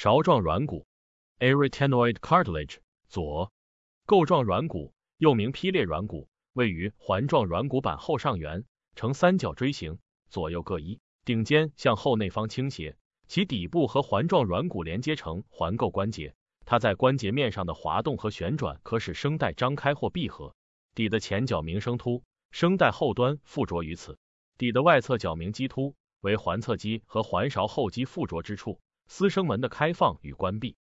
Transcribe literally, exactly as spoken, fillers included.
勺状软骨 Arytenoid cartilage 左，构状软骨又名劈裂软骨，位于环状软骨板后上缘，呈三角锥形，左右各一，顶尖向后内方倾斜，其底部和环状软骨连接成环构关节。它在关节面上的滑动和旋转可使声带张开或闭合。底的前角鸣声突，声带后端附着于此。底的外侧角鸣肌突为环侧肌和环勺后肌附着之处，嘶声门的开放与关闭。